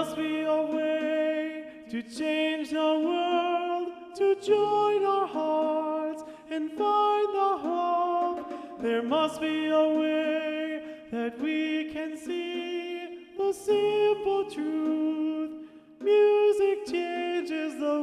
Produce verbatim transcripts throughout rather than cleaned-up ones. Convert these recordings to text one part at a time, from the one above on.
must be a way to change the world, to join our hearts and find the hope. There must be a way that we can see the simple truth. Music changes the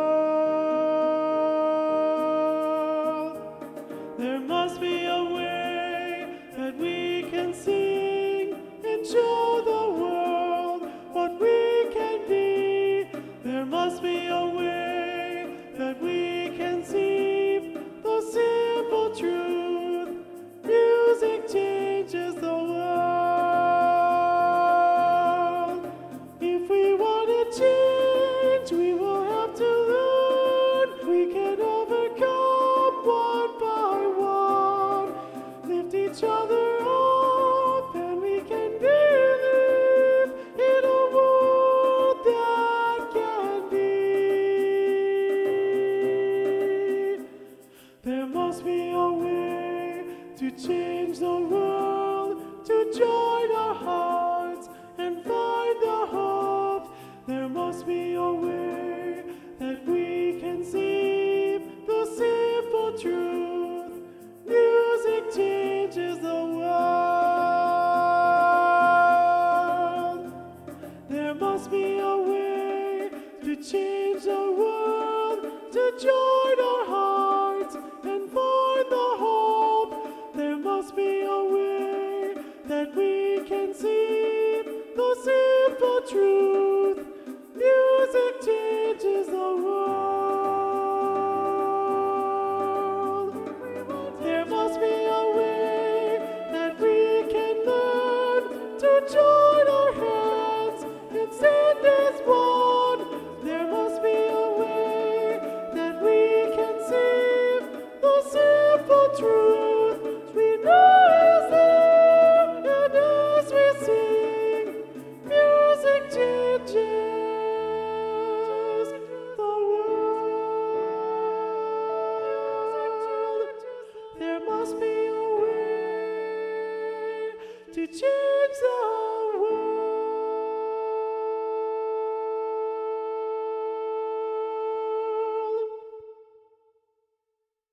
world. There must be a way that we can sing and show the world what we can be. There must be a way that we can see the simple truth. Music changes the world. If we want to change, we will have to learn. We can overcome one by one. Lift each other up, and we can believe in a world that can be. There must be a way to change the world, to join our hearts and find the hope. There must be a way that we can see the simple truth. Music changes the world. There must be a way to change